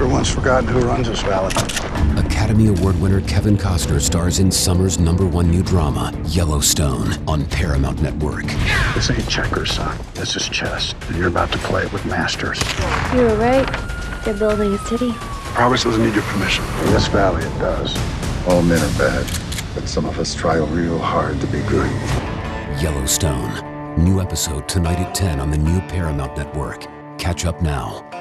Everyone's forgotten who runs this valley. Academy Award winner Kevin Costner stars in summer's #1 new drama, Yellowstone, on Paramount Network. This ain't checkers, son. This is chess, and you're about to play it with masters. You were right. They're building a city. Promise doesn't need your permission. In this valley, it does. All men are bad, but some of us try real hard to be good. Yellowstone. New episode tonight at 10 on the new Paramount Network. Catch up now.